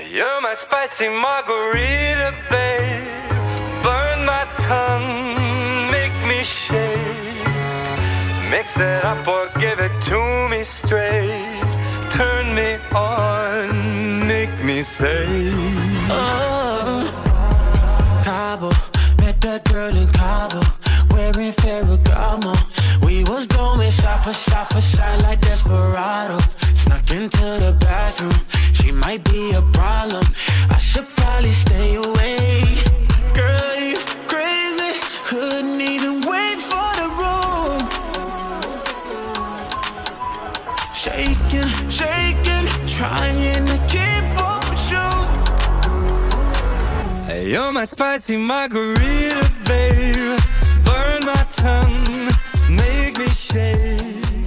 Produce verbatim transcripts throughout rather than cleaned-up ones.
You're my spicy margarita, babe. Burn my tongue, make me shake. Mix it up or give it to me straight. Turn me on, make me say. Oh, Cabo, met that girl in Cabo, wearing Ferragamo. We was going shot for shot for shot like Desperado. Snuck into the bathroom, she might be a problem. I should probably stay away. Girl, you crazy, couldn't even wait for the room. Shaking, shaking, trying to keep up with you. Hey, you're my spicy margarita, babe. Burn my tongue, make me shake.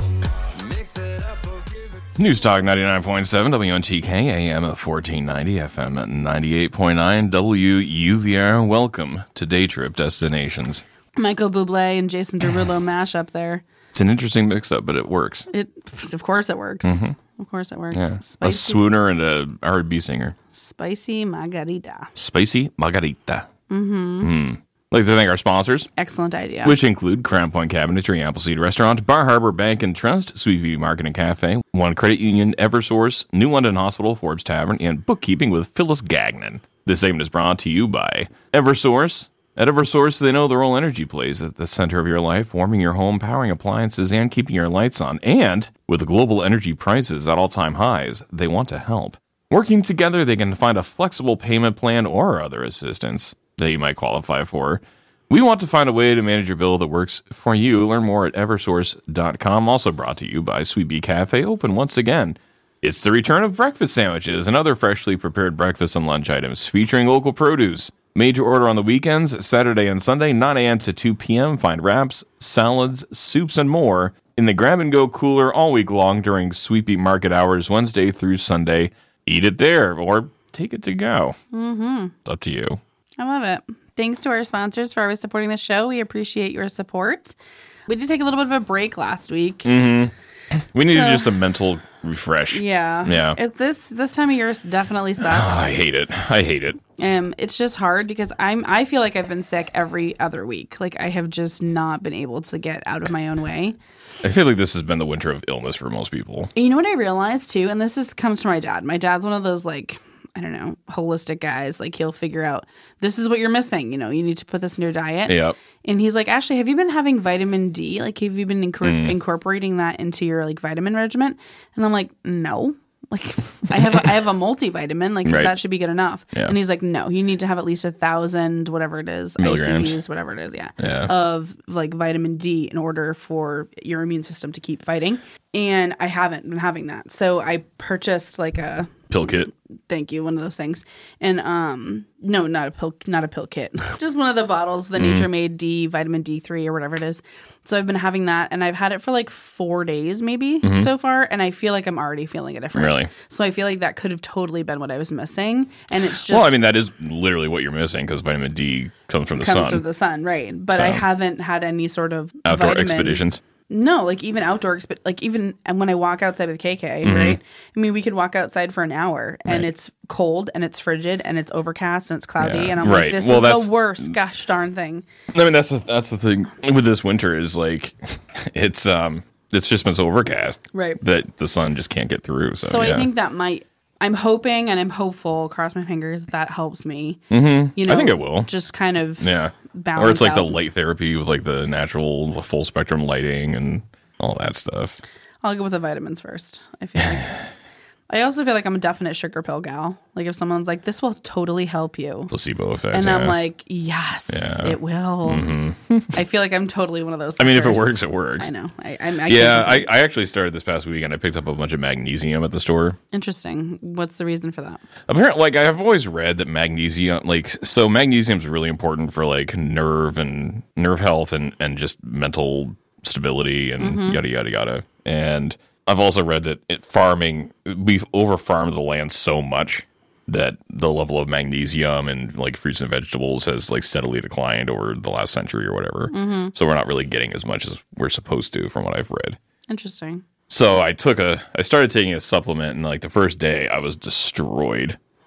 Mix it up or give it. News Talk ninety-nine point seven W N T K, A M fourteen ninety, F M ninety-eight point nine, W U V R. Welcome to Day Trip Destinations. Michael Bublé and Jason Derulo mash up there. It's an interesting mix-up, but it works. It, of course it works. Mm-hmm. Of course it works. Yeah. Spicy, A swooner and a R and B singer. Spicy margarita. Spicy Margarita. Mm-hmm. Mm. I'd like to thank our sponsors, Excellent idea. which include Crown Point Cabinetry, Appleseed Restaurant, Bar Harbor Bank and Trust, Sweet View Market and Cafe, One Credit Union, Eversource, New London Hospital, Forbes Tavern, and Bookkeeping with Phyllis Gagnon. This segment is brought to you by Eversource. At Eversource, they know the role energy plays at the center of your life, warming your home, powering appliances, and keeping your lights on. And with global energy prices at all-time highs, they want to help. Working together, they can find a flexible payment plan or other assistance that you might qualify for. We want to find a way to manage your bill that works for you. Learn more at eversource dot com. Also brought to you by Sweet Bee Cafe, open once again. It's the return of breakfast sandwiches and other freshly prepared breakfast and lunch items featuring local produce. Made to order on the weekends, Saturday and Sunday, nine a.m. to two p.m. Find wraps, salads, soups, and more in the grab-and-go cooler all week long during Sweet Bee Market hours, Wednesday through Sunday. Eat it there or take it to go. Mm-hmm. It's up to you. I love it. Thanks to our sponsors for always supporting the show. We appreciate your support. We did take a little bit of a break last week. Mm-hmm. We needed So- just a mental refresh. Yeah. Yeah. It, this this time of year definitely sucks. Oh, I hate it. I hate it. Um, it's just hard because I'm I feel like I've been sick every other week. Like I have just not been able to get out of my own way. I feel like this has been the winter of illness for most people. And you know what I realized too, and this is comes from my dad. My dad's one of those like I don't know holistic guys. Like he'll figure out this is what you're missing. You know, you need to put this in your diet. Yep. And he's like, Ashley, have you been having vitamin D? Like, have you been incor- Mm. incorporating that into your like vitamin regimen? And I'm like, no. Like, I have a, I have a multivitamin. Like, Right. that should be good enough. Yeah. And he's like, no, you need to have at least a thousand, whatever it is, Milligrams. I C Us, whatever it is, yeah, Yeah. of like vitamin D in order for your immune system to keep fighting. And I haven't been having that, so I purchased like a Pill kit. thank you, one of those things. And um, no, not a pill, not a pill kit, just one of the bottles, the Mm. Nature Made D, vitamin D three or whatever it is. So I've been having that, and I've had it for like four days maybe so far, and I feel like I'm already feeling a difference. Mm-hmm. Really? So I feel like that could have totally been what I was missing, and it's just Well, I mean, that is literally what you're missing because vitamin D comes from the comes sun. from the sun, right? But So- I haven't had any sort of Outdoor vitamin- expeditions. No, like even outdoor, exp- like even and when I walk outside with K K, right? I mean, we could walk outside for an hour and Mm-hmm. Right. it's cold and it's frigid and it's overcast and it's cloudy Yeah. and I'm Right. like, this Well, is that's- the worst gosh darn thing. I mean, that's the, that's the thing with this winter is like, it's um, it's just been so overcast, Right. that the sun just can't get through. So, So yeah. I think that might. I'm hoping and I'm hopeful. Cross my fingers that, that helps me. Mm-hmm. You know, I think it will. Just kind of yeah, balance or it's like the out. light therapy with like the natural the full spectrum lighting and all that stuff. I'll go with the vitamins first. I feel like. It's, I also feel like I'm a definite sugar pill gal. Like if someone's like, "This will totally help you," Placebo effect. and yeah. I'm like, "Yes, Yeah. it will." I feel like I'm totally one of those. I mean, if it suckers. works, it works. I know. I, I, I Yeah, can't- I, I actually started this past weekend. I picked up a bunch of magnesium at the store. Interesting. What's the reason for that? Apparently, like I've always read that magnesium, like so, magnesium is really important for like nerve and nerve health and and just mental stability and Mm-hmm. yada yada yada. And I've also read that it, farming we've over farmed the land so much that the level of magnesium and like fruits and vegetables has like steadily declined over the last century or whatever. Mm-hmm. So we're not really getting as much as we're supposed to, from what I've read. Interesting. So I took a, I started taking a supplement, and like the first day, I was destroyed.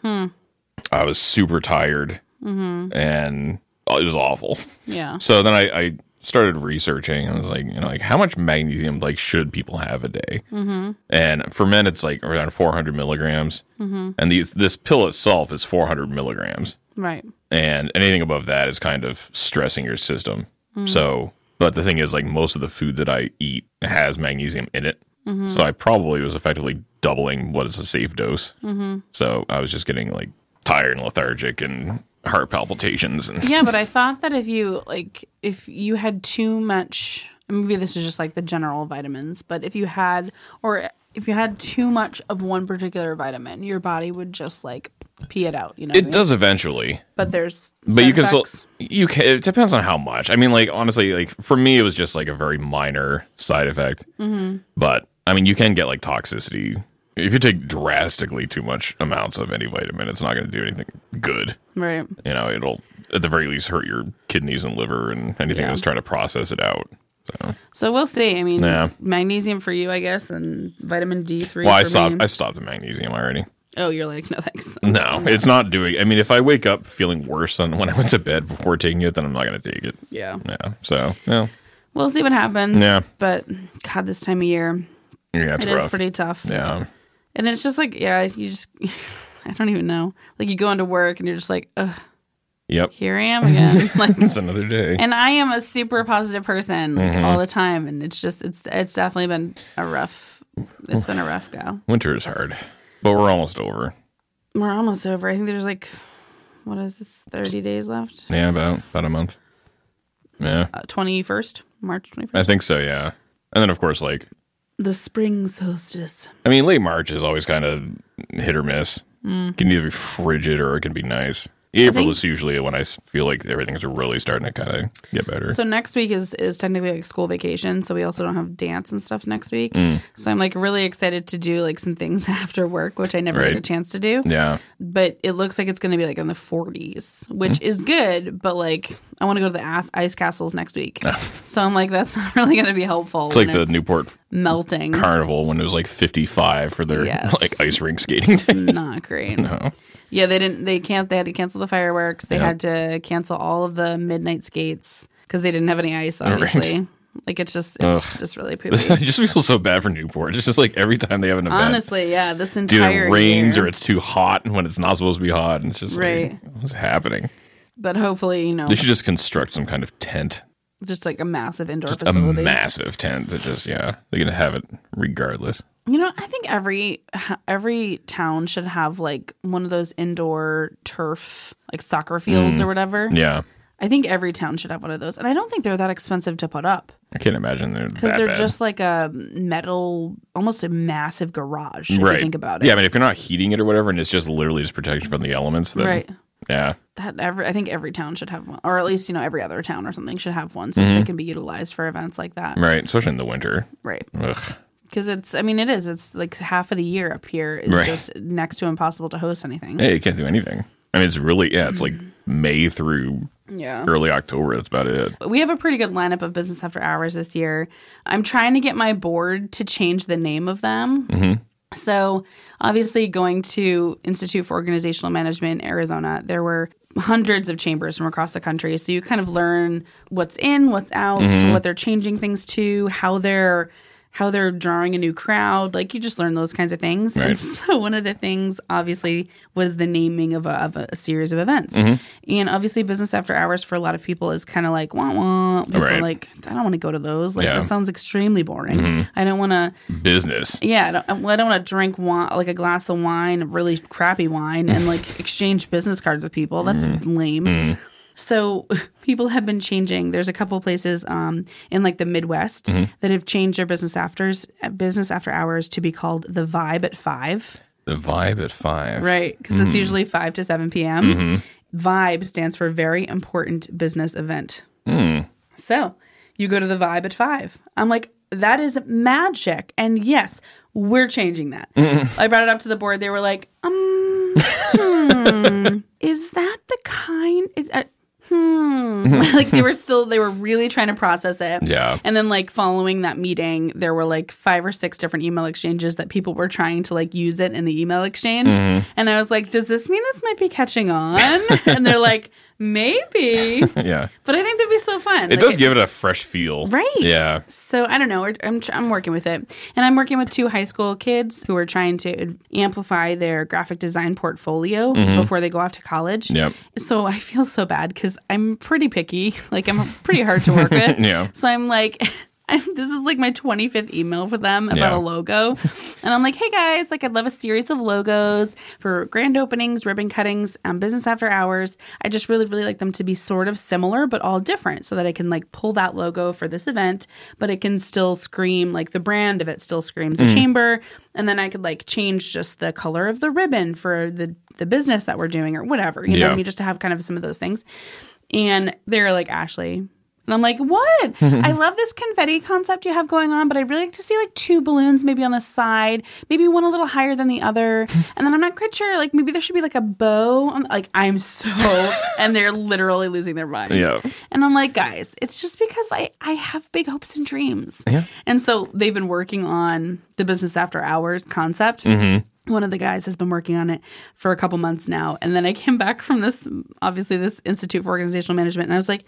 Hmm. I was super tired, Mm-hmm. and it was awful. Yeah. So then I, I started researching, and I was like, you know, like how much magnesium like should people have a day? Mm-hmm. And for men, it's like around four hundred milligrams, mm-hmm. and these this pill itself is four hundred milligrams, Right. and anything above that is kind of stressing your system. Mm-hmm. So, but the thing is, like most of the food that I eat has magnesium in it, mm-hmm. so I probably was effectively doubling what is a safe dose. Mm-hmm. So I was just getting like tired and lethargic and heart palpitations. And Yeah, but I thought that if you like, if you had too much, maybe this is just like the general vitamins, but if you had, or if you had too much of one particular vitamin, your body would just like pee it out. You know, what I it mean? does eventually. But there's, But you can still, effects. you can, it depends on how much. I mean, like, honestly, like, for me, it was just, like, a very minor side effect. Mm-hmm. But, I mean, you can get, like, toxicity. If you take drastically too much amounts of any vitamin, it's not going to do anything good. Right. You know, it'll, at the very least, hurt your kidneys and liver and anything Yeah. that's trying to process it out. So, So we'll see. I mean, Yeah. magnesium for you, I guess, and vitamin D three well, for I stopped, me. I stopped the magnesium already. Oh, you're like, no thanks. No, it's not doing, I mean, if I wake up feeling worse than when I went to bed before taking it, then I'm not going to take it. Yeah. Yeah. So, yeah. We'll see what happens. Yeah. But God, this time of year, Yeah, it's it is rough. pretty tough. Yeah. And it's just like, yeah, you just, I don't even know. Like you go into work and you're just like, ugh, Yep. here I am again. Like, It's another day. and I am a super positive person like, Mm-hmm. all the time. And it's just, it's, it's definitely been a rough, it's been a rough go. Winter is hard, but we're almost over. We're almost over. I think there's like, what is this, thirty days left? Yeah, about about a month. Yeah, Uh, twenty-first, March I twenty-first. think so. Yeah, and then of course, like, The spring solstice. I mean, late March is always kind of hit or miss. Mm. It can either be frigid or it can be nice. April think- is usually when I s- feel like everything's really starting to kind of get better. So next week is is technically like school vacation. So we also don't have dance and stuff next week. Mm. So I'm like really excited to do like some things after work, which I never Right. get a chance to do. Yeah, But it looks like it's going to be like in the forties, which Mm. is good. But like I want to go to the ice, ice castles next week. So I'm like, that's not really going to be helpful. it's like when the Newport melting. Carnival when it was like fifty-five for their Yes. like ice rink skating. It's not great. No. Yeah, they didn't. They can't. They had to cancel the fireworks. They Yep. had to cancel all of the midnight skates because they didn't have any ice. Obviously, like it's just it's Ugh. just really I poopy. just feel so bad for Newport. It's just like every time they have an event, Honestly, yeah, this either entire it rains year. or it's too hot when it's not supposed to be hot, and it's just Right. like, what's happening? But hopefully, you know, They should just construct some kind of tent, just like a massive indoor just facility. a massive tent that just yeah, they're gonna have it regardless. You know, I think every every town should have like one of those indoor turf, like soccer fields or whatever. Yeah, I think every town should have one of those, and I don't think they're that expensive to put up I can't imagine they're because that they're bad. just like a metal, almost a massive garage. If right. you think about it, Yeah, I mean, if you're not heating it or whatever, and it's just literally just protection from the elements, then Right. yeah, that every I think every town should have one, or at least you know every other town or something should have one, so Mm-hmm. they can be utilized for events like that. right, especially in the winter. Right. Ugh. Because it's, I mean, it is. It's like half of the year up here is Right. just next to impossible to host anything. Hey, you can't do anything. I mean, it's really yeah, it's like May through Yeah. early October. That's about it. We have a pretty good lineup of business after hours this year. I'm trying to get my board to change the name of them. Mm-hmm. So, obviously, going to Institute for Organizational Management in Arizona, there were hundreds of chambers from across the country. So, you kind of learn what's in, what's out, Mm-hmm. what they're changing things to, how they're how they're drawing a new crowd. Like, you just learn those kinds of things. Right. And so, one of the things, obviously, was the naming of a, of a, a series of events. Mm-hmm. And obviously, business after hours for a lot of people is kind of like, wah, wah. People Right. are like, I don't want to go to those. Like, Yeah. that sounds extremely boring. I don't want to, Business. yeah, I don't, I don't want to drink wine, like a glass of wine, really crappy wine, and like exchange business cards with people. That's lame. So people have been changing. There's a couple places um, in like the Midwest that have changed their business afters, business after hours to be called the Vibe at Five. The vibe at five. Right, because it's usually five to seven p.m. Vibe stands for very important business event. So you go to the Vibe at five. I'm like, that is magic. And yes, we're changing that. I brought it up to the board. They were like, um, hmm, is that the kind? Is, uh, hmm. Like they were still, they were really trying to process it. Yeah. And then like following that meeting, there were like five or six different email exchanges that people were trying to like use it in the email exchange. Mm-hmm. And I was like, does this mean this might be catching on? And they're like, maybe. Yeah. But I think that'd be so fun. It Like, does give it a fresh feel. Right. Yeah. So I don't know. We're- I'm I'm working with it, and I'm working with two high school kids who are trying to amplify their graphic design portfolio before they go off to college. Yep. So I feel so bad because I'm pretty picky. Like I'm pretty hard to work with. Yeah. So I'm like. I'm, this is like my twenty-fifth email for them about Yeah. a logo. And I'm like, hey guys, like I'd love a series of logos for grand openings, ribbon cuttings, um, business after hours. I just really, really like them to be sort of similar, but all different so that I can like pull that logo for this event, but it can still scream like the brand of it still screams a chamber. And then I could like change just the color of the ribbon for the, the business that we're doing or whatever, you know Yeah. what I mean? Just to have kind of some of those things. And they're like, Ashley, and I'm like, what? I love this confetti concept you have going on, but I'd really like to see like two balloons maybe on the side, maybe one a little higher than the other. And then I'm not quite sure, like maybe there should be like a bow. On, like I'm so, and they're literally losing their minds. Yeah. And I'm like, guys, it's just because I, I have big hopes and dreams. Yeah. And so they've been working on the business after hours concept. Mm-hmm. One of the guys has been working on it for a couple months now. And then I came back from this, obviously this Institute for Organizational Management, and I was like,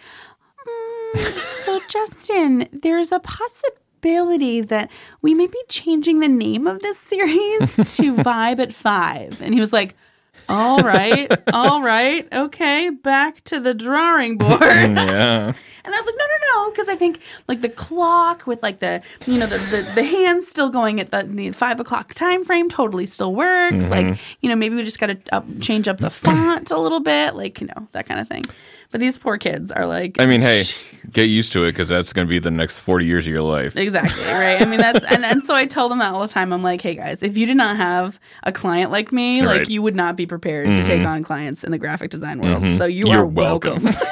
so, Justin, there's a possibility that we may be changing the name of this series to Vibe at Five. And he was like, all right, all right, okay, back to the drawing board. Yeah. And I was like, no, no, no, because I think like the clock with like the, you know, the the, the hands still going at the, the five o'clock time frame totally still works. Mm-hmm. Like, you know, maybe we just got to up, change up the font a little bit, like, you know, that kind of thing. But these poor kids are like, I mean, hey, get used to it because that's going to be the next forty years of your life. exactly, right? I mean, that's, and, and so I tell them that all the time. I'm like, hey guys, if you did not have a client like me, like Right. you would not be prepared to take on clients in the graphic design world. So you You're are welcome. welcome.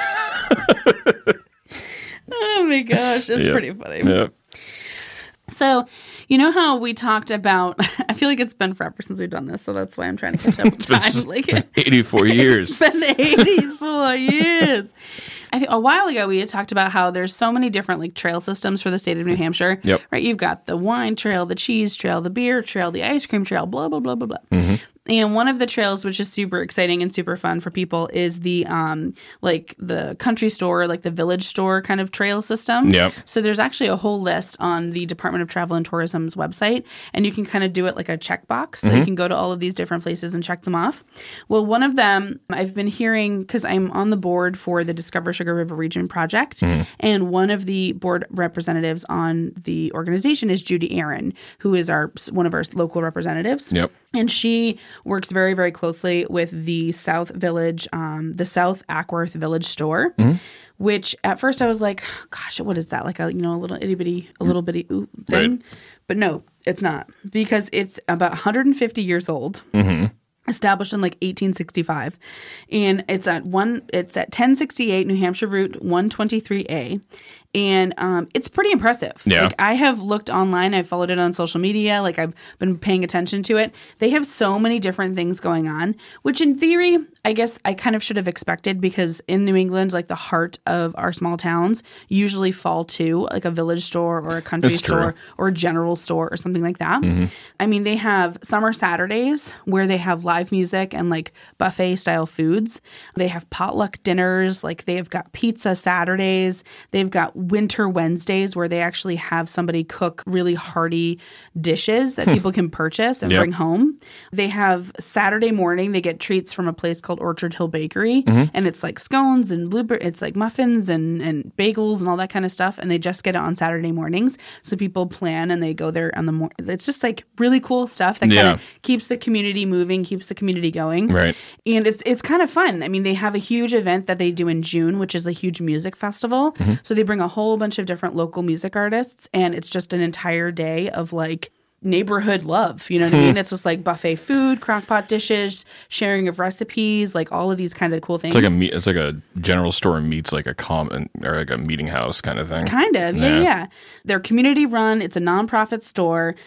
Oh my gosh, it's Yep. pretty funny. Yep. So, you know how we talked about, I feel like it's been forever since we've done this, so that's why I'm trying to catch up with It's been time. s- Like, eighty-four years. it's been eighty-four years. I think a while ago we had talked about how there's so many different like trail systems for the state of New Hampshire. Yep. Right? You've got the wine trail, the cheese trail, the beer trail, the ice cream trail, blah, blah, blah, blah, blah. Mm-hmm. And one of the trails, which is super exciting and super fun for people, is the um like the country store, like the village store kind of trail system. Yep. So there's actually a whole list on the Department of Travel and Tourism's website, and you can kind of do it like a checkbox. So you can go to all of these different places and check them off. Well, one of them I've been hearing because I'm on the board for the Discover Sugar River Region project, and one of the board representatives on the organization is Judy Aaron, who is our one of our local representatives. Yep. And she works very, very closely with the South Village, um, the South Ackworth Village store, which at first I was like, gosh, what is that? Like a, you know, a little itty bitty, a little bitty ooh, thing. Right. But no, it's not, because it's about one hundred fifty years old. Established in like eighteen sixty-five, and it's at one. It's at ten sixty-eight New Hampshire Route one twenty-three A, and um, it's pretty impressive. Yeah. Like I have looked online, I've followed it on social media, like I've been paying attention to it. They have so many different things going on, which in theory, I guess I kind of should have expected, because in New England, like the heart of our small towns usually fall to like a village store or a country That's true. store or a general store or something like that. Mm-hmm. I mean, they have summer Saturdays where they have live music and like buffet style foods. They have potluck dinners. Like they have got pizza Saturdays. They've got winter Wednesdays where they actually have somebody cook really hearty dishes that people can purchase and Yep. bring home. They have Saturday morning, they get treats from a place called Orchard Hill Bakery. And it's like scones and blueberry, it's like muffins and, and bagels and all that kind of stuff. And they just get it on Saturday mornings. So people plan and they go there on the morning. It's just like really cool stuff that kind Yeah. of keeps the community moving, keeps the community going. Right. And it's it's kind of fun. I mean, they have a huge event that they do in June, which is a huge music festival. So they bring a whole bunch of different local music artists, and it's just an entire day of like neighborhood love. You know what I mean? It's just like buffet food, crockpot dishes, sharing of recipes, like all of these kinds of cool things. It's like a meet, it's like a general store meets like a common or like a meeting house kind of thing. Kind of, yeah, Yeah. yeah. They're community run. It's a nonprofit store.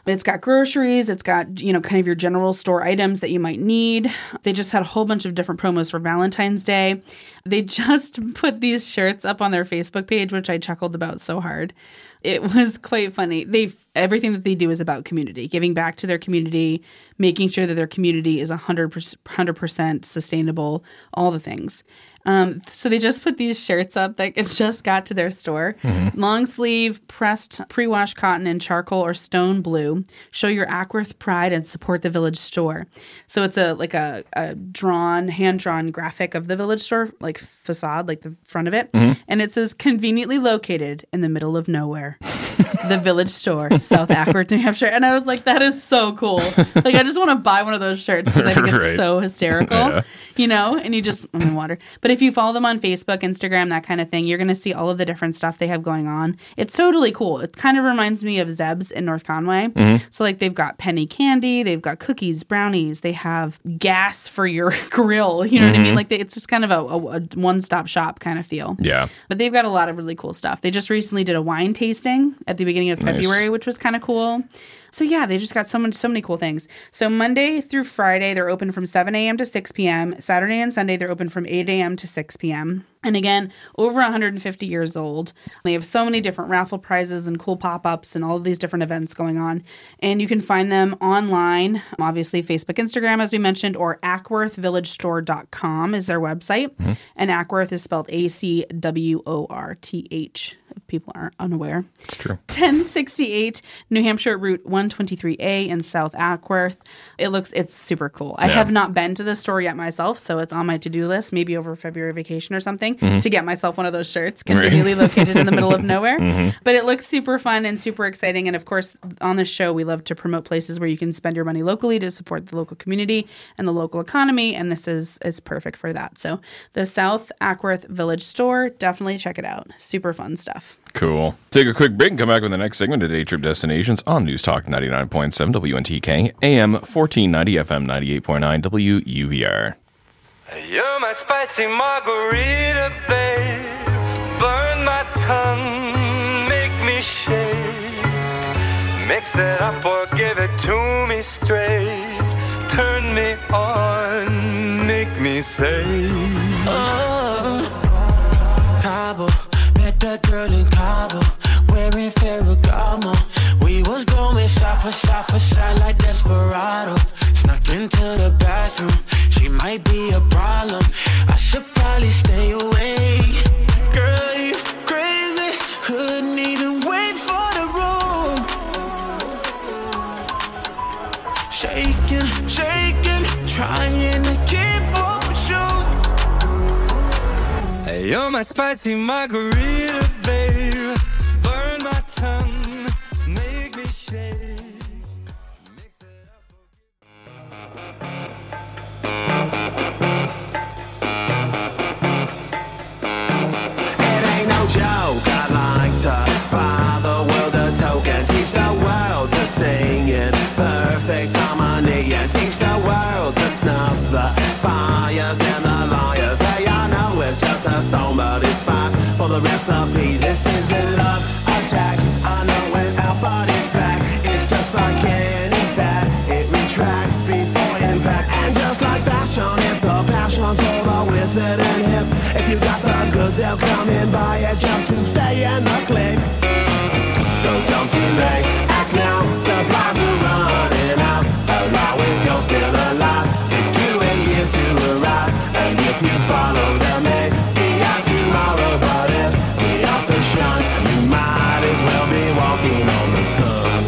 It's got groceries. It's got, you know, kind of your general store items that you might need. They just had a whole bunch of different promos for Valentine's Day. They just put these shirts up on their Facebook page, which I chuckled about so hard. It was quite funny. They everything that they do is about community, giving back to their community, making sure that their community is one hundred percent sustainable, all the things. Um, so they just put these shirts up that just got to their store. Mm-hmm. Long sleeve, pressed, pre-washed cotton in charcoal or stone blue. Show your Ackworth pride and support the Village store. So it's a like a, a drawn, hand-drawn graphic of the Village store, like facade, like the front of it. Mm-hmm. And it says, conveniently located in the middle of nowhere. The Village store, South Ackworth, New Hampshire. And I was like, that is so cool. Like, I just want to buy one of those shirts because I think it's right. so hysterical, yeah. you know, and you just, I'm in water. But if you follow them on Facebook, Instagram, that kind of thing, you're going to see all of the different stuff they have going on. It's totally cool. It kind of reminds me of Zeb's in North Conway. Mm-hmm. So, like, they've got penny candy, they've got cookies, brownies, they have gas for your grill. You know mm-hmm. what I mean? Like, they, it's just kind of a, a, a one-stop shop kind of feel. Yeah. But they've got a lot of really cool stuff. They just recently did a wine tasting at the beginning of February, nice. Which was kind of cool. So yeah, they just got so much, so many cool things. So Monday through Friday, they're open from seven a.m. to six p.m. Saturday and Sunday, they're open from eight a.m. to six p.m. And again, over one hundred fifty years old. They have so many different raffle prizes and cool pop-ups and all of these different events going on. And you can find them online, obviously Facebook, Instagram, as we mentioned, or ackworth village store dot com is their website. Mm-hmm. And Ackworth is spelled A C W O R T H, if people aren't unaware. It's true. ten sixty-eight New Hampshire Route one twenty-three A in South Ackworth. It looks, it's super cool. I yeah. have not been to the store yet myself, so it's on my to-do list, maybe over February vacation or something, mm-hmm. to get myself one of those shirts, conveniently right. located in the middle of nowhere. Mm-hmm. But it looks super fun and super exciting. And of course, on this show, we love to promote places where you can spend your money locally to support the local community and the local economy. And this is, is perfect for that. So the South Ackworth Village store, definitely check it out. Super fun stuff. Cool. Take a quick break and come back with the next segment of Day Trip Destinations on News Talk ninety-nine point seven W N T K, A M fourteen ninety, F M ninety-eight point nine, W U V R. You're my spicy margarita, babe. Burn my tongue, make me shake. Mix it up or give it to me straight. Turn me on, make me say, oh, Cabo. Met that girl in Cabo, wearing Ferragamo. We was going shot for shot for shot like Desperado. Snuck into the bathroom, she might be a problem. I should probably stay away. Girl, you crazy, couldn't even wait for the room. Shaking, shaking, trying to keep up with you. You're my spicy margarita, babe. Burn my tongue, make me shake. Mix it up. It ain't no joke, I like to buy the world a token. Teach the world to sing in perfect harmony. And teach the world to snuff the fires and the liars. Hey, I know it's just a song, but it's fast for the recipe. This is a love attack. I know when our body's back, it's just like any fat. It retracts before impact. And just like fashion, it's a passion for the with it and hip. If you got the goods, they'll come and buy it just to stay in the clique. So don't delay, act now, supplies are running out. Allowing you're still alive, six to eight years to arrive. And if you follow them, maybe out tomorrow. But if we off the shine, you might as well be walking on the sun.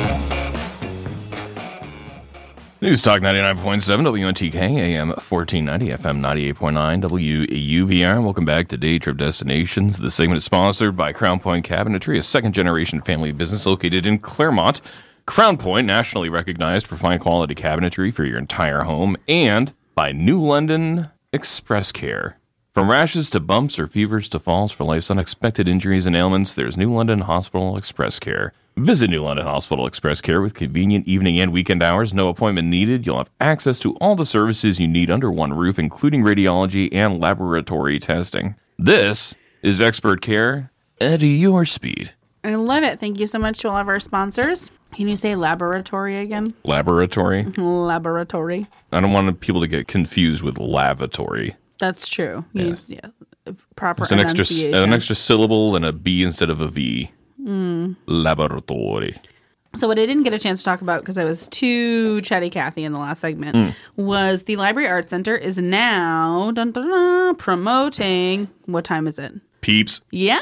News Talk ninety-nine point seven W N T K, A M fourteen ninety, F M ninety-eight point nine, W U V R. Welcome back to Day Trip Destinations. The segment is sponsored by Crown Point Cabinetry, a second-generation family business located in Claremont. Crown Point, nationally recognized for fine quality cabinetry for your entire home, and by New London Express Care. From rashes to bumps or fevers to falls for life's unexpected injuries and ailments, there's New London Hospital Express Care. Visit New London Hospital Express Care with convenient evening and weekend hours. No appointment needed. You'll have access to all the services you need under one roof, including radiology and laboratory testing. This is expert care at your speed. I love it. Thank you so much to all of our sponsors. Can you say laboratory again? Laboratory. Laboratory. I don't want people to get confused with lavatory. That's true. Yeah. You, yeah. Proper It's an extra, enunciation. an extra syllable and a B instead of a V. Mm. Laboratory. So what I didn't get a chance to talk about because I was too chatty Cathy in the last segment Mm. was the Library Arts Center is now dun, dun, dun, promoting. What time is it? Peeps. Yeah.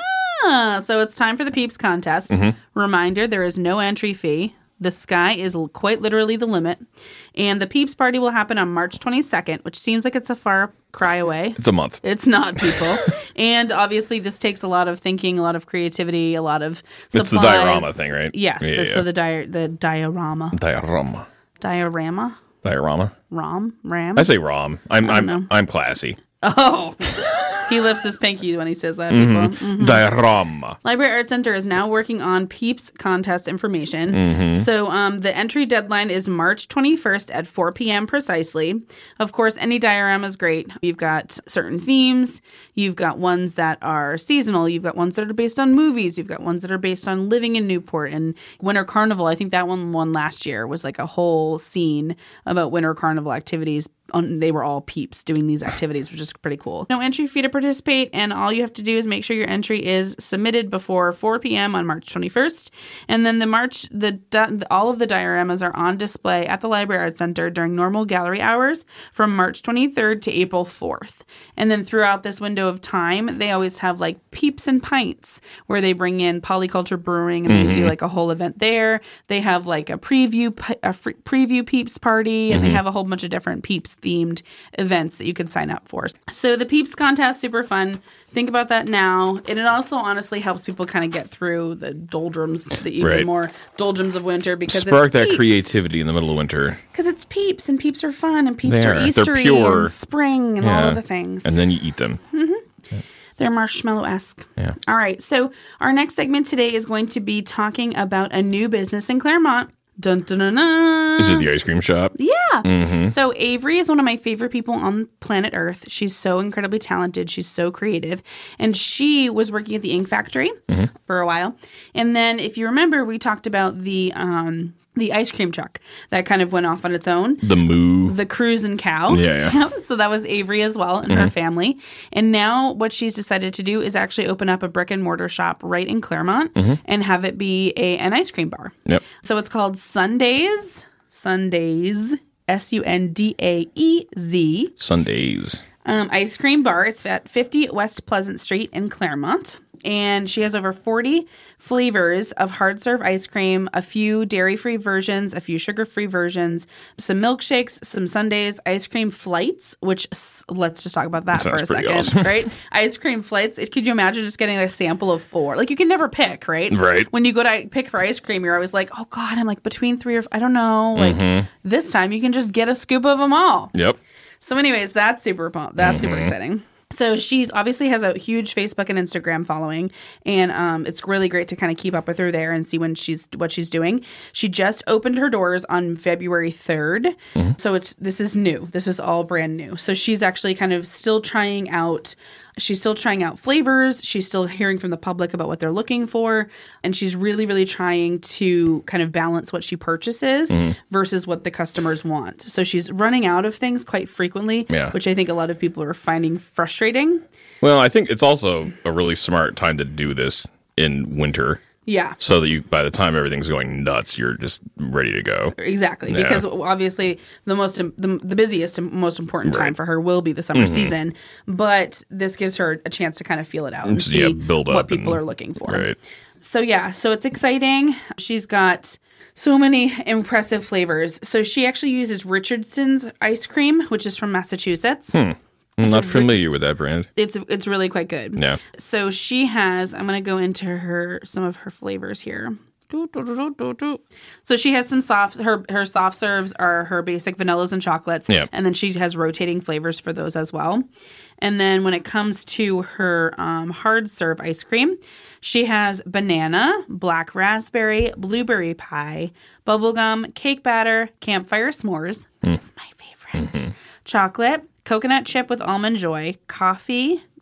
So it's time for the Peeps contest. Mm-hmm. Reminder, there is no entry fee. The sky is l- quite literally the limit. And the Peeps party will happen on March twenty-second, which seems like it's a far cry away. It's a month. It's not, people. And obviously this takes a lot of thinking, a lot of creativity, a lot of supplies. It's the diorama thing, right? Yes. Yeah, the, yeah. So the, di- the diorama. Diorama. Diorama? Diorama. Rom? Ram? I say ROM. I'm I don't I'm know. I'm classy. Oh. He lifts his pinky when he says that, people. Mhm. Diorama. Library Arts Center is now working on Peeps contest information. Mm-hmm. So um, the entry deadline is March twenty-first at four p.m. precisely. Of course, any diorama is great. You've got certain themes. You've got ones that are seasonal. You've got ones that are based on movies. You've got ones that are based on living in Newport and Winter Carnival. I think that one won last year was like a whole scene about Winter Carnival activities. On, they were all Peeps doing these activities, which is pretty cool. No entry fee to participate, and all you have to do is make sure your entry is submitted before four p.m. on March twenty-first. And then the March, the, the all of the dioramas are on display at the Library Arts Center during normal gallery hours from March twenty-third to April fourth. And then throughout this window of time, they always have like Peeps and Pints, where they bring in Polyculture Brewing and Mm-hmm. they do like a whole event there. They have like a preview, a free, preview Peeps party, and Mm-hmm. they have a whole bunch of different Peeps themed events that you can sign up for. So the Peeps contest, super fun. Think about that now. And it also honestly helps people kind of get through the doldrums, the even Right. more doldrums of winter because Spark it's that Peeps. creativity in the middle of winter. Because it's Peeps and Peeps are fun and Peeps They are are. They're Eastery pure. and spring and all Yeah. of the things. And then you eat them. They're marshmallow-esque. Yeah. All right. So our next segment today is going to be talking about a new business in Claremont. Dun, dun, dun, dun. Is it the ice cream shop? Yeah. So Avery is one of my favorite people on planet Earth. She's so incredibly talented. She's so creative. And she was working at the Ink Factory for a while. And then if you remember, we talked about the um, the ice cream truck that kind of went off on its own. The moo. The Cruise and Cow. Yeah, yeah. So that was Avery as well and her family. And now what she's decided to do is actually open up a brick and mortar shop right in Claremont and have it be a an ice cream bar. Yep. So it's called Sundays. Sundays. S U N D A E Z. Sundays. Um, ice cream bar. It's at fifty West Pleasant Street in Claremont. And she has over forty flavors of hard serve ice cream, a few dairy-free versions, a few sugar-free versions, some milkshakes, some sundaes, ice cream flights, which s- let's just talk about that Sounds for a pretty second, awesome. right? Ice cream flights. It, could you imagine just getting a sample of four? Like you can never pick, right? Right. When you go to pick for ice cream, you're always like, oh God, I'm like between three or f- I don't know. Like Mm-hmm. this time you can just get a scoop of them all. Yep. So, anyways, that's super pump. That's super Mm-hmm. exciting. So she's obviously has a huge Facebook and Instagram following, and um, it's really great to kind of keep up with her there and see when she's what she's doing. She just opened her doors on February third, Mm-hmm. so it's this is new. This is all brand new. So she's actually kind of still trying out. She's still trying out flavors. She's still hearing from the public about what they're looking for. And she's really, really trying to kind of balance what she purchases Mm-hmm. versus what the customers want. So she's running out of things quite frequently, Yeah. which I think a lot of people are finding frustrating. Well, I think it's also a really smart time to do this in winter Yeah. so that you, by the time everything's going nuts, you're just ready to go. Exactly, Yeah. because obviously the most the, the busiest and most important time Right. Mm-hmm. for her will be the summer season, but this gives her a chance to kind of feel it out and So, see yeah, build what up people and- are looking for. Right. So yeah, so it's exciting. She's got so many impressive flavors. So she actually uses Richardson's ice cream, which is from Massachusetts. I'm not familiar with that brand. It's it's really quite good. Yeah. So she has. I'm going to go into her some of her flavors here. Do, do, do, do, do, do. So she has some soft. Her her soft serves are her basic vanillas and chocolates. Yeah. And then she has rotating flavors for those as well. And then when it comes to her um, hard serve ice cream, she has banana, black raspberry, blueberry pie, bubblegum, cake batter, campfire s'mores. That's my favorite. Chocolate, coconut chip with almond joy, coffee,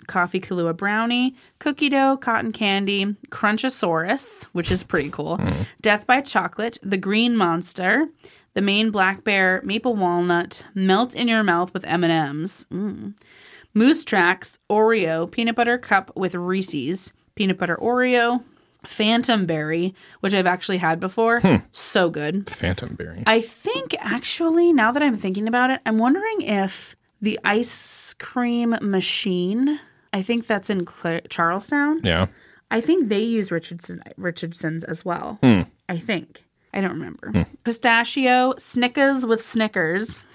Coffee Kahlua Brownie, Cookie Dough, Cotton Candy, Crunchosaurus, which is pretty cool, mm. Death by Chocolate, The Green Monster, The Maine Black Bear, Maple Walnut, Melt in Your Mouth with M and M's, mm. Moose Tracks, Oreo, Peanut Butter Cup with Reese's, Peanut Butter Oreo, Phantom Berry, which I've actually had before. Hmm. So good. Phantom Berry. I think, actually, now that I'm thinking about it, I'm wondering if the ice cream machine, I think that's in Cla- Charlestown. Yeah. I think they use Richardson Richardson's as well. Hmm. I think. I don't remember. Hmm. Pistachio, Snickers with Snickers,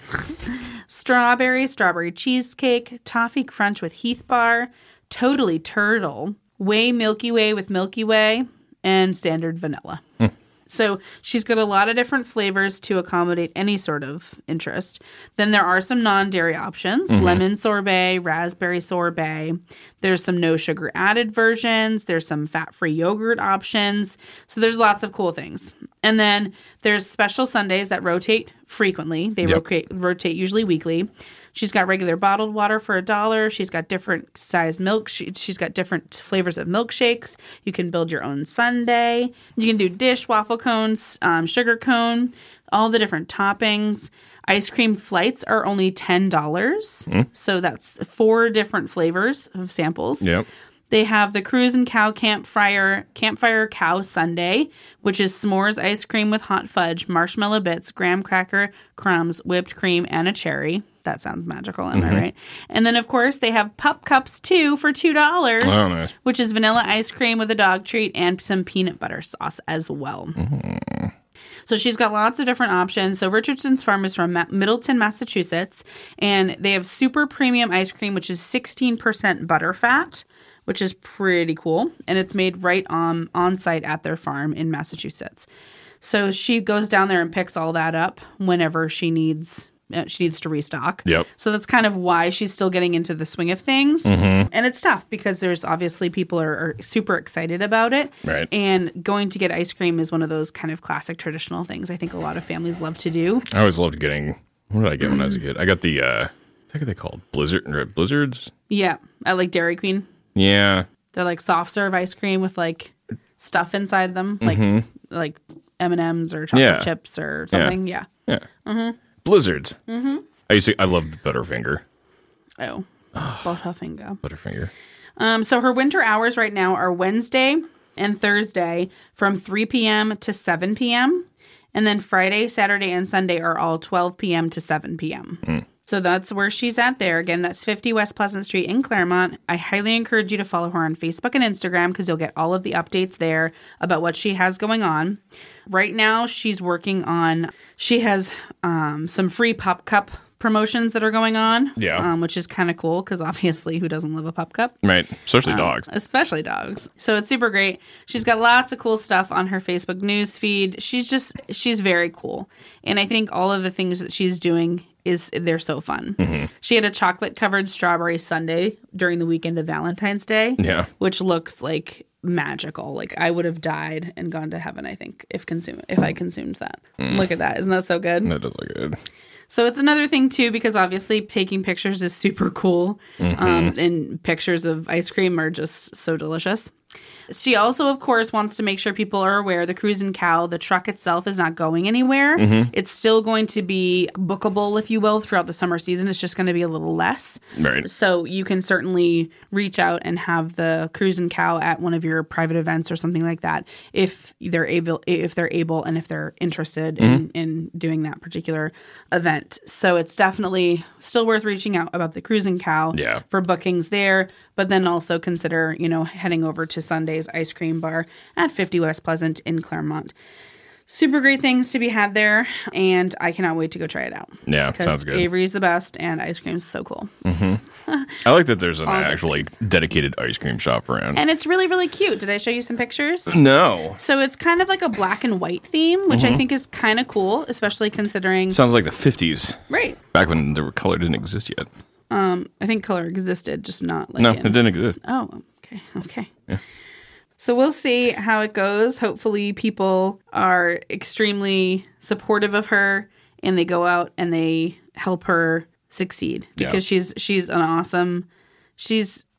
Strawberry, Strawberry Cheesecake, Toffee Crunch with Heath Bar, Totally Turtle, Way Milky Way with Milky Way, and Standard Vanilla. Hmm. So she's got a lot of different flavors to accommodate any sort of interest. Then there are some non-dairy options, mm-hmm. lemon sorbet, raspberry sorbet. There's some no sugar added versions. There's some fat-free yogurt options. So there's lots of cool things. And then there's special Sundays that rotate frequently. They yep. rotate, rotate usually weekly. She's got regular bottled water for a dollar. She's got different size milk. She, she's got different flavors of milkshakes. You can build your own sundae. You can do dish, waffle cones, um, sugar cone, all the different toppings. Ice cream flights are only ten dollars. Mm. So that's four different flavors of samples. Yep. They have the Cruisin' Cow Campfire Campfire Cow Sundae, which is s'mores ice cream with hot fudge, marshmallow bits, graham cracker, crumbs, whipped cream, and a cherry. That sounds magical, am mm-hmm. I right? And then, of course, they have Pup Cups, too, for two dollars, oh, nice. Which is vanilla ice cream with a dog treat and some peanut butter sauce as well. Mm-hmm. So she's got lots of different options. So Richardson's Farm is from Ma- Middleton, Massachusetts, and they have super premium ice cream, which is sixteen percent butterfat, which is pretty cool. And it's made right on, on site at their farm in Massachusetts. So she goes down there and picks all that up whenever she needs she needs to restock. Yep. So that's kind of why she's still getting into the swing of things. Mm-hmm. And it's tough because there's obviously people are, are super excited about it. Right. And going to get ice cream is one of those kind of classic traditional things I think a lot of families love to do. I always loved getting, what did I get when I was a kid? I got the, uh, what are they called? Blizzard, Blizzards? Yeah. I like Dairy Queen. Yeah. They're like soft serve ice cream with like stuff inside them. Like mm-hmm. like M and M's or chocolate yeah. chips or something. Yeah. Yeah. yeah. Mm-hmm. Blizzards. Mm-hmm. I used to, I loved Butterfinger. Oh, Butterfinger. Butterfinger. Um, so her winter hours right now are Wednesday and Thursday from three p.m. to seven p.m. And then Friday, Saturday, and Sunday are all twelve p.m. to seven p.m. Mm. So that's where she's at there. Again, that's fifty West Pleasant Street in Claremont. I highly encourage you to follow her on Facebook and Instagram because you'll get all of the updates there about what she has going on. Right now, she's working on, she has um, some free Pup Cup promotions that are going on. Yeah. Um, which is kind of cool because obviously who doesn't love a Pup Cup? Right. Especially um, dogs. Especially dogs. So it's super great. She's got lots of cool stuff on her Facebook news feed. She's just, she's very cool. And I think all of the things that she's doing is, they're so fun. Mm-hmm. She had a chocolate covered strawberry sundae during the weekend of Valentine's Day. Yeah. Which looks like magical. Like I would have died and gone to heaven, I think, if consume if I consumed that. Mm. Look at that. Isn't that so good? That does look good. So it's another thing, too, because obviously taking pictures is super cool. Mm-hmm. Um, and pictures of ice cream are just so delicious. She also, of course, wants to make sure people are aware the Cruisin' Cow, the truck itself is not going anywhere. Mm-hmm. It's still going to be bookable, if you will, throughout the summer season. It's just going to be a little less. Right. So you can certainly reach out and have the Cruisin' Cow at one of your private events or something like that if they're able, if they're able and if they're interested mm-hmm. in, in doing that particular event. So it's definitely still worth reaching out about the Cruisin' Cow yeah. for bookings there. But then also consider, you know, heading over to Sunday's Ice Cream Bar at fifty West Pleasant in Claremont. Super great things to be had there, and I cannot wait to go try it out. Yeah, sounds good. Avery's the best, and ice cream is so cool. Mm-hmm. I like that there's an All actually dedicated ice cream shop around. And it's really, really cute. Did I show you some pictures? No. So it's kind of like a black and white theme, which mm-hmm. I think is kind of cool, especially considering... Sounds like the fifties. Right. Back when the color didn't exist yet. Um, I think color existed, just not like... No, in... it didn't exist. Oh, okay, okay. Yeah. So we'll see how it goes. Hopefully people are extremely supportive of her and they go out and they help her succeed because yeah. she's she's an awesome she's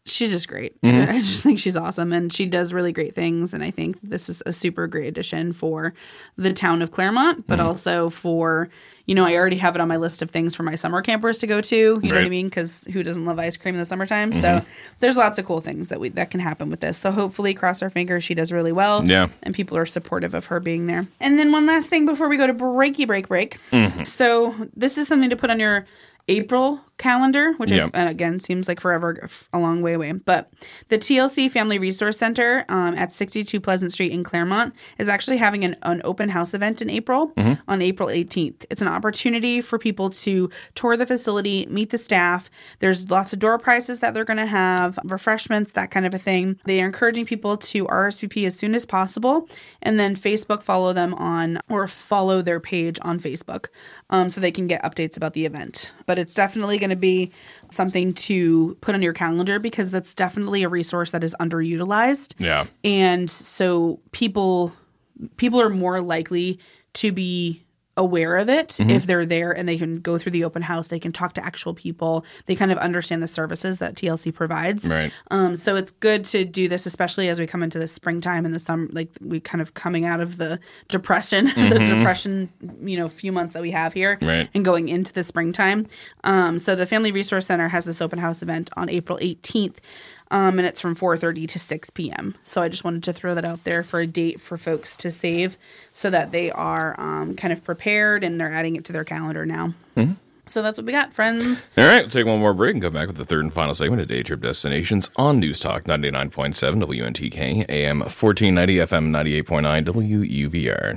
she's just great. Mm-hmm. I just think she's awesome, and she does really great things. And I think this is a super great addition for the town of Claremont, but mm-hmm. also for, you know, I already have it on my list of things for my summer campers to go to. You right. know what I mean? Because who doesn't love ice cream in the summertime? Mm-hmm. So there's lots of cool things that we that can happen with this. So hopefully, cross our fingers, she does really well. Yeah. And people are supportive of her being there. And then one last thing before we go to breaky break break. Mm-hmm. So this is something to put on your April calendar, which yep. is, again seems like forever, a long way away. But the T L C Family Resource Center um, at sixty-two Pleasant Street in Claremont is actually having an, an open house event in April mm-hmm. on April eighteenth. It's an opportunity for people to tour the facility, meet the staff. There's lots of door prizes that they're going to have, refreshments, that kind of a thing. They are encouraging people to R S V P as soon as possible, and then Facebook follow them on or follow their page on Facebook um, so they can get updates about the event. But it's definitely going to be something to put on your calendar because that's definitely a resource that is underutilized. Yeah. And so people people are more likely to be aware of it mm-hmm. if they're there and they can go through the open house. They can talk to actual people. They kind of understand the services that T L C provides. Right. Um, so it's good to do this, especially as we come into the springtime and the summer, like we kind of coming out of the depression, mm-hmm. the depression, you know, few months that we have here right. and going into the springtime. Um, so the Family Resource Center has this open house event on April eighteenth. Um, and it's from four thirty to six p.m. So I just wanted to throw that out there for a date for folks to save so that they are um, kind of prepared and they're adding it to their calendar now. Mm-hmm. So that's what we got, friends. All right, we'll take one more break and come back with the third and final segment of Day Trip Destinations on News Talk ninety-nine point seven W N T K, A M fourteen ninety, F M ninety-eight point nine, W U V R.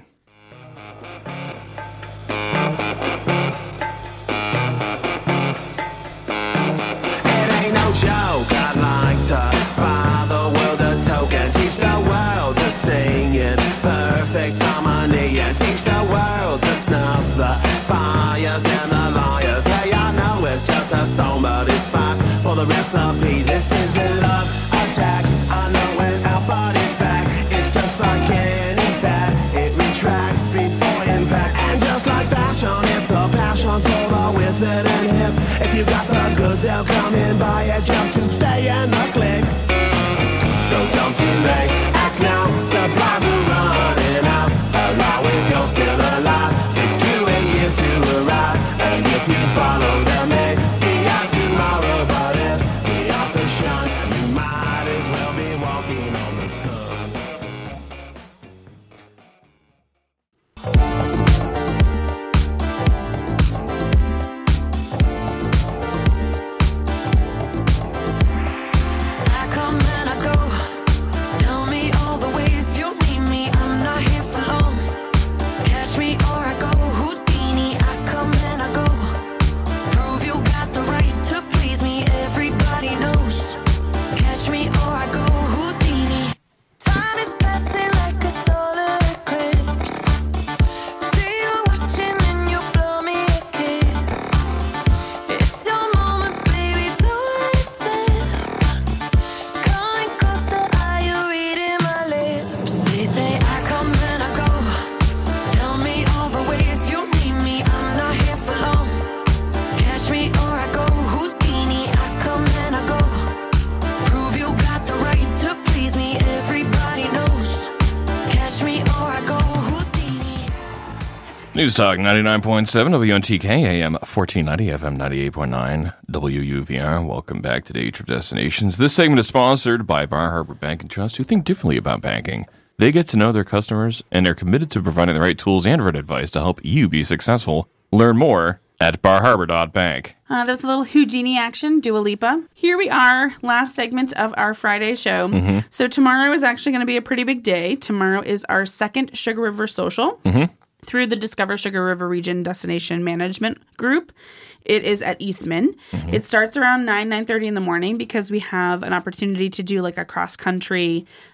Joke, I'd like to buy the world a token, teach the world to sing in perfect harmony, and teach the world to snuff the fires and the liars. Hey, I know it's just a song, but it's fast for the recipe. This is a love attack. I know when our body's back, it's just like any fat. It retracts before impact, and just like fashion, it's a passion for the withered and hip. If you got the goods, they'll come in, buy it just to stay in the click. So don't delay, act now, supplies are running out. Allow if you're still alive, six to eight years to arrive. And if you follow them, maybe out tomorrow. But if the authors shine, you might as well be walking on the sun. News Talk ninety-nine point seven W N T K, A M fourteen ninety, F M ninety-eight point nine, W U V R. Welcome back to Day Trip Destinations. This segment is sponsored by Bar Harbor Bank and Trust, who think differently about banking. They get to know their customers, and they're committed to providing the right tools and right advice to help you be successful. Learn more at bar harbor dot bank. Uh, there's a little Houdini action, Dua Lipa. Here we are, last segment of our Friday show. Mm-hmm. So tomorrow is actually going to be a pretty big day. Tomorrow is our second Sugar River Social. Mm-hmm. Through the Discover Sugar River Region Destination Management Group. It is at Eastman. Mm-hmm. It starts around nine, nine thirty in the morning because we have an opportunity to do like a cross-country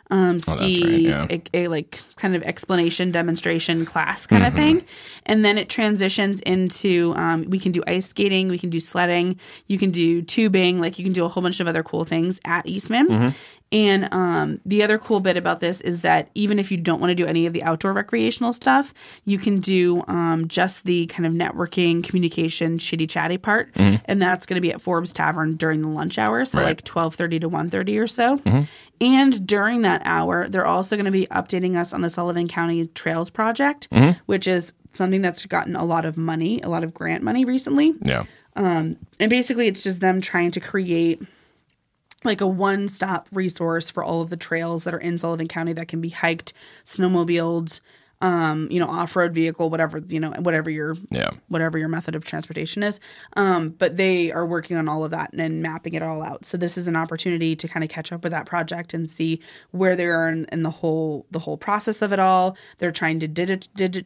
um, Oh, that's ski, right, yeah. a, a like kind of explanation demonstration class kind of thing. And then it transitions into, um, we can do ice skating, we can do sledding, you can do tubing, like you can do a whole bunch of other cool things at Eastman. And um, the other cool bit about this is that even if you don't want to do any of the outdoor recreational stuff, you can do um, just the kind of networking, communication, chitty chatty part, and that's going to be at Forbes Tavern during the lunch hour, so Right. like twelve thirty to one thirty or so. And during that hour, they're also going to be updating us on the Sullivan County Trails Project, which is something that's gotten a lot of money, a lot of grant money recently. Yeah. And basically, it's just them trying to create like a one-stop resource for all of the trails that are in Sullivan County that can be hiked, snowmobiled, um, you know, off-road vehicle, whatever, you know, whatever your Yeah. whatever your method of transportation is. Um, but they are working on all of that and, and mapping it all out. So this is an opportunity to kind of catch up with that project and see where they are in, in the whole the whole process of it all. They're trying to digit digit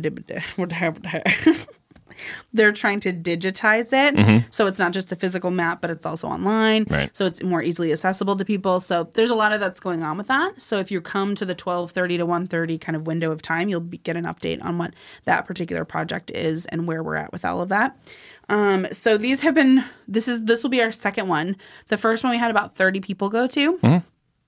They're trying to digitize it. So it's not just a physical map, but it's also online. Right. So it's more easily accessible to people. So there's a lot of that's going on with that. So if you come to the twelve thirty to one thirty kind of window of time, you'll be, get an update on what that particular project is and where we're at with all of that. Um, so these have been, this is, this will be our second one. The first one we had about thirty people go to.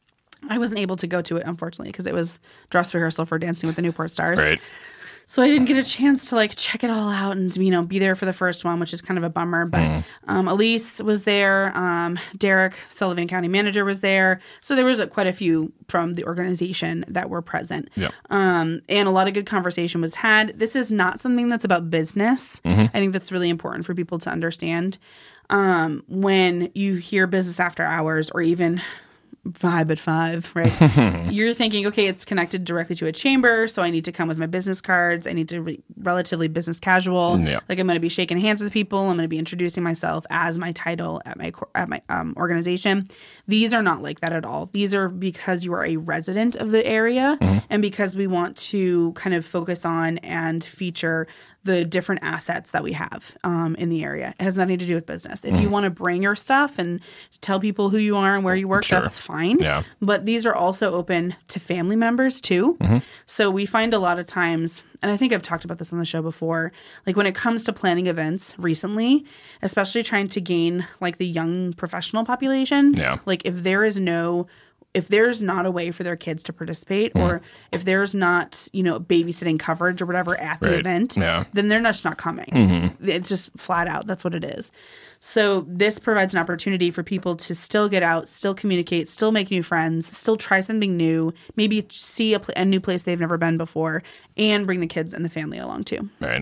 I wasn't able to go to it, unfortunately, because it was dress rehearsal for Dancing with the Newport Stars. Right. So I didn't get a chance to like check it all out and, you know, be there for the first one, which is kind of a bummer. But um, Elise was there. Um, Derek, Sullivan County manager, was there. So there was a, quite a few from the organization that were present. Yeah. Um, and a lot of good conversation was had. This is not something that's about business. I think that's really important for people to understand. Um, when you hear business after hours or even vibe at five, right? You're thinking, okay, it's connected directly to a chamber, so I need to come with my business cards. I need to be relatively business casual. Yeah. Like I'm going to be shaking hands with people. I'm going to be introducing myself as my title at my cor- at my um, organization. These are not like that at all. These are because you are a resident of the area, and because we want to kind of focus on and feature the different assets that we have um, in the area. It has nothing to do with business. If you want to bring your stuff and tell people who you are and where you work, Sure. that's fine. Yeah. But these are also open to family members too. So we find a lot of times, and I think I've talked about this on the show before, like when it comes to planning events recently, especially trying to gain like the young professional population, Yeah. like if there is no if there's not a way for their kids to participate or if there's not, you know, babysitting coverage or whatever at the Right. event, Yeah. then they're just not coming. It's just flat out. That's what it is. So this provides an opportunity for people to still get out, still communicate, still make new friends, still try something new, maybe see a, pl- a new place they've never been before, and bring the kids and the family along too. Right.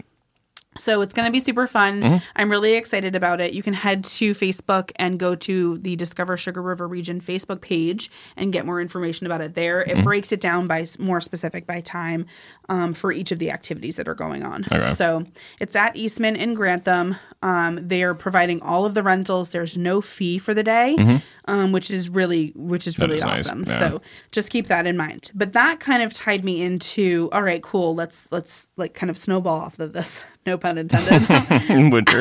So it's going to be super fun. I'm really excited about it. You can head to Facebook and go to the Discover Sugar River Region Facebook page and get more information about it there. It breaks it down by s- more specific by time um, for each of the activities that are going on. Okay. So it's at Eastman in Grantham. Um, they are providing all of the rentals. There's no fee for the day, um, which is really which is really is nice. awesome. Yeah. So just keep that in mind. But that kind of tied me into, all right, cool. Let's let's like kind of snowball off of this. No pun intended. In winter.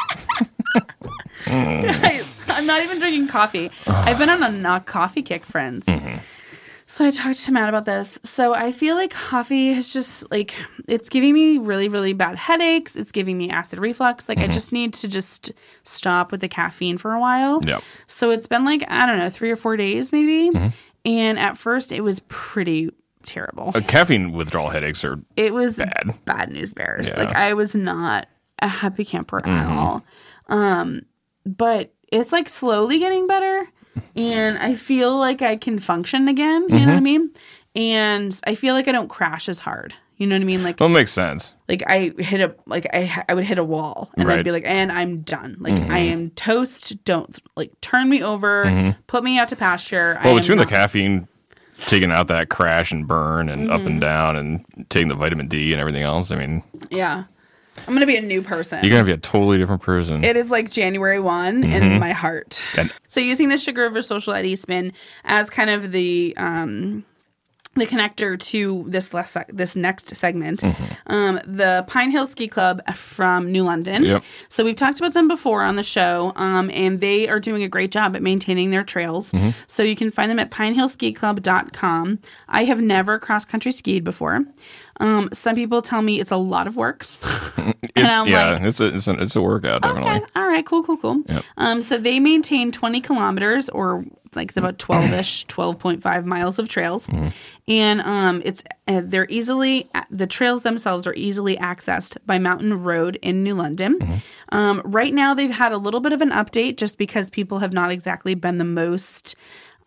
Guys, I'm not even drinking coffee. I've been on a not coffee kick, friends. So I talked to Matt about this. So I feel like coffee is just like, it's giving me really, really bad headaches. It's giving me acid reflux. Like I just need to just stop with the caffeine for a while. Yep. So it's been like, I don't know, three or four days maybe. And at first it was pretty terrible. Uh, caffeine withdrawal headaches are It was bad. bad news bears. Yeah. Like I was not a happy camper at all. Um, but it's like slowly getting better, and I feel like I can function again. You know what I mean? And I feel like I don't crash as hard. You know what I mean? Like well, it makes sense. like I hit a like I I would hit a wall and Right. I'd be like, and I'm done. Like I am toast. Don't like turn me over. Put me out to pasture. I Well, am between the not- caffeine, taking out that crash and burn and up and down and taking the vitamin D and everything else, I mean, yeah, I'm gonna be a new person. you're going to be a totally different person. It is like January first in my heart. And- So using the Sugar River Social at Eastman as kind of the um, the connector to this less sec- this next segment, Mm-hmm. um, the Pine Hill Ski Club from New London. Yep. So we've talked about them before on the show, um, and they are doing a great job at maintaining their trails. Mm-hmm. So you can find them at pine hill ski club dot com. I have never cross-country skied before. Um, some people tell me it's a lot of work. It's, I'm yeah, like, it's a it's a it's a workout definitely. Okay. All right. Cool. Cool. Cool. Yep. Um, so they maintain twenty kilometers, or like about twelve-ish, twelve point five miles of trails, Mm-hmm. and um, it's uh, they're easily the trails themselves are easily accessed by Mountain Road in New London. Mm-hmm. Um, right now, they've had a little bit of an update just because people have not exactly been the most.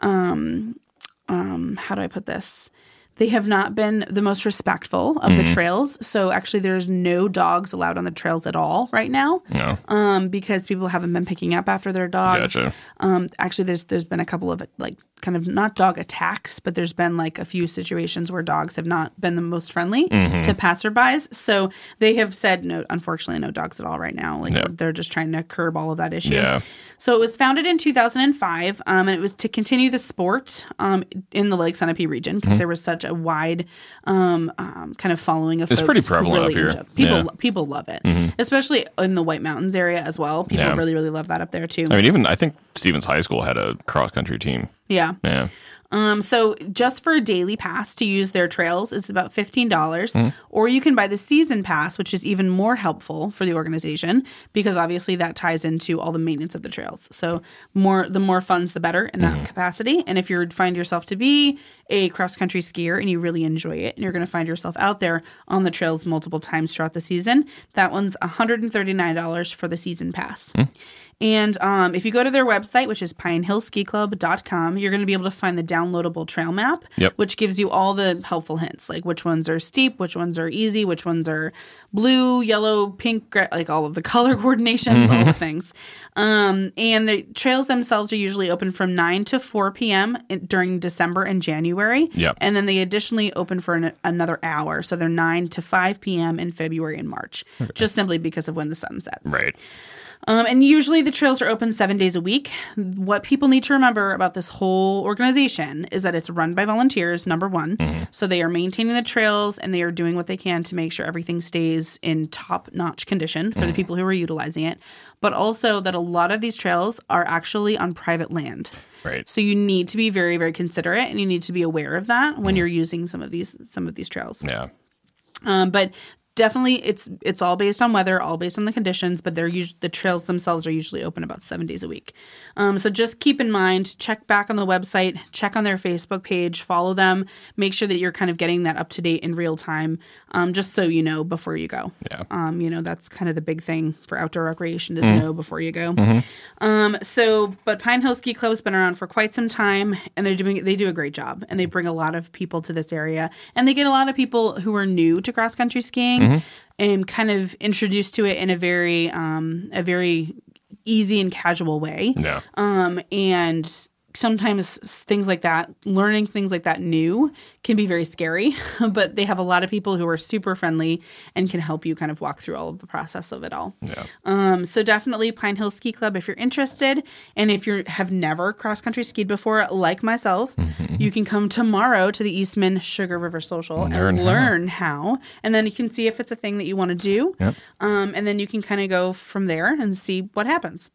Um, um, how do I put this? They have not been the most respectful of Mm-hmm. the trails. So actually there's no dogs allowed on the trails at all right now. No. Um, because people haven't been picking up after their dogs. Gotcha. Um, actually there's there's been a couple of like kind of not dog attacks, but there's been like a few situations where dogs have not been the most friendly Mm-hmm. to passerbys. So they have said no, unfortunately no dogs at all right now. Like Yep. they're just trying to curb all of that issue. Yeah. So it was founded in two thousand five, um, and it was to continue the sport um, in the Lake Sunapee region because there was such a wide um, um, kind of following of It's folks pretty who prevalent really up here. enjoy- People, Yeah. people love it, especially in the White Mountains area as well. People Yeah. really, really love that up there too. I mean, even I think Stevens High School had a cross country team. Yeah. Yeah. Um, so just for a daily pass to use their trails is about fifteen dollars, Mm-hmm. or you can buy the season pass, which is even more helpful for the organization because obviously that ties into all the maintenance of the trails. So more, the more funds, the better in that Mm-hmm. capacity. And if you find yourself to be a cross country skier and you really enjoy it and you're going to find yourself out there on the trails multiple times throughout the season, that one's one hundred thirty-nine dollars for the season pass. Hmm. And um, if you go to their website, which is pine hill ski club dot com, you're going to be able to find the downloadable trail map, Yep. which gives you all the helpful hints, like which ones are steep, which ones are easy, which ones are blue, yellow, pink, gra- like all of the color coordinations, all the things. Um, and the trails themselves are usually open from nine to four p.m. in- during December and January. Yep. And then they additionally open for an, another hour. So they're nine to five p.m. in February and March, just simply because of when the sun sets. Right. Um, and usually the trails are open seven days a week. What people need to remember about this whole organization is that it's run by volunteers, number one. So they are maintaining the trails and they are doing what they can to make sure everything stays in top-notch condition for the people who are utilizing it. But also that a lot of these trails are actually on private land. Right. So you need to be very, very considerate and you need to be aware of that when you're using some of these some of these trails. Yeah. Um, but definitely, it's it's all based on weather, all based on the conditions. But they're us- the trails themselves are usually open about seven days a week. Um, so just keep in mind, check back on the website, check on their Facebook page, follow them, make sure that you're kind of getting that up to date in real time, um, just so you know before you go. Yeah. Um, you know, that's kind of the big thing for outdoor recreation is know before you go. Um, so, but Pine Hill Ski Club has been around for quite some time, and they're doing they do a great job, and they bring a lot of people to this area, and they get a lot of people who are new to cross country skiing and kind of introduced to it in a very um, a very easy and casual way. Yeah. Um, and sometimes s- things like that, learning things like that new can be very scary, but they have a lot of people who are super friendly and can help you kind of walk through all of the process of it all. Yeah. Um, so definitely Pine Hill Ski Club if you're interested. And if you have never cross-country skied before, like myself, you can come tomorrow to the Eastman Sugar River Social Learn and how. learn how. And then you can see if it's a thing that you want to do. Yep. Um, and then you can kind of go from there and see what happens.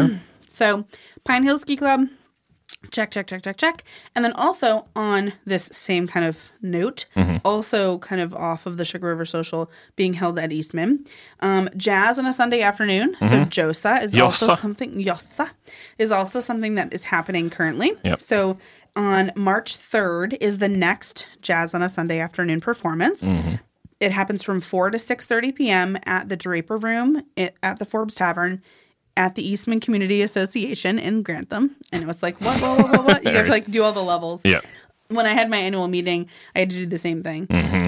So Pine Hill Ski Club, check, check, check, check, check. And then also on this same kind of note, also kind of off of the Sugar River Social being held at Eastman, um, jazz on a Sunday afternoon. So Josa is also Yosa. something, Yosa is also something that is happening currently. Yep. So on March third is the next Jazz on a Sunday Afternoon performance. It happens from four to six thirty p.m. at the Draper Room i- at the Forbes Tavern at the Eastman Community Association in Grantham. And it's like, what, what, what, what, what? You have to like do all the levels. Yeah. When I had my annual meeting, I had to do the same thing.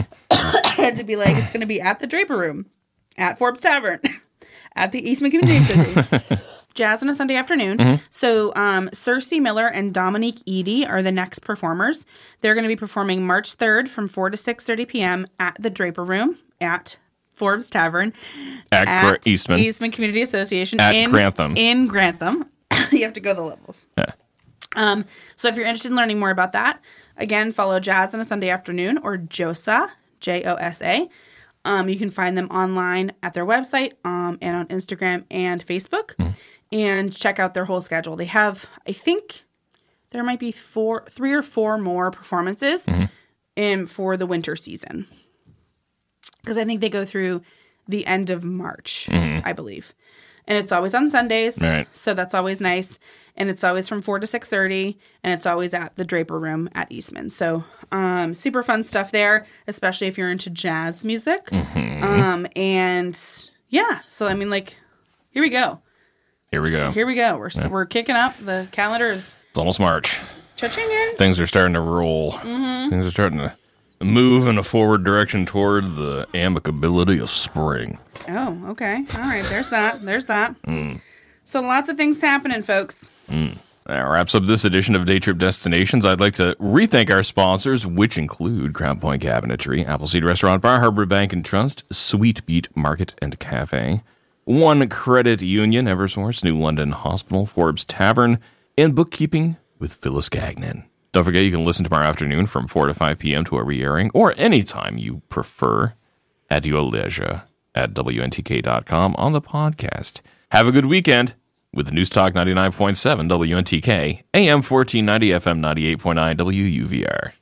I had to be like, it's going to be at the Draper Room, at Forbes Tavern, at the Eastman Community Association. Jazz on a Sunday afternoon. So um, Cersei Miller and Dominique Eady are the next performers. They're going to be performing March third from four to six thirty p.m. at the Draper Room at Forbes Tavern. At, Gra- Eastman. Eastman Community Association. At in, Grantham. In Grantham. You have to go the levels. Yeah. Um, so if you're interested in learning more about that, Again, follow Jazz on a Sunday Afternoon or JOSA, J O S A. Um, you can find them online at their website um, and on Instagram and Facebook. Mm. And check out their whole schedule. They have, I think, there might be four, three or four more performances mm-hmm. in for the winter season. Because I think they go through the end of March, mm-hmm. I believe. And it's always on Sundays, right. So that's always nice. And it's always from four to six thirty, and it's always at the Draper Room at Eastman. So um, super fun stuff there, especially if you're into jazz music. Mm-hmm. Um, and yeah, so I mean, like, here we go. Here we go. Here we go. We're yeah. we're kicking up. The calendar is... It's almost March. Cha-chinging. Things are starting to roll. Mm-hmm. Things are starting to move in a forward direction toward the amicability of spring. Oh, okay. All right. There's that. There's that. Mm. So lots of things happening, folks. Mm. That wraps up this edition of Day Trip Destinations. I'd like to re-thank our sponsors, which include Crown Point Cabinetry, Appleseed Restaurant, Bar Harbor Bank and Trust, Sweet Beet Market and Cafe, One Credit Union, Eversource, New London Hospital, Forbes Tavern, and Bookkeeping with Phyllis Gagnon. Don't forget you can listen to our afternoon from four to five p.m. to a re-airing, or anytime you prefer, at your leisure at W N T K dot com on the podcast. Have a good weekend with News Talk ninety-nine point seven W N T K, A M fourteen ninety, F M ninety-eight point nine W U V R.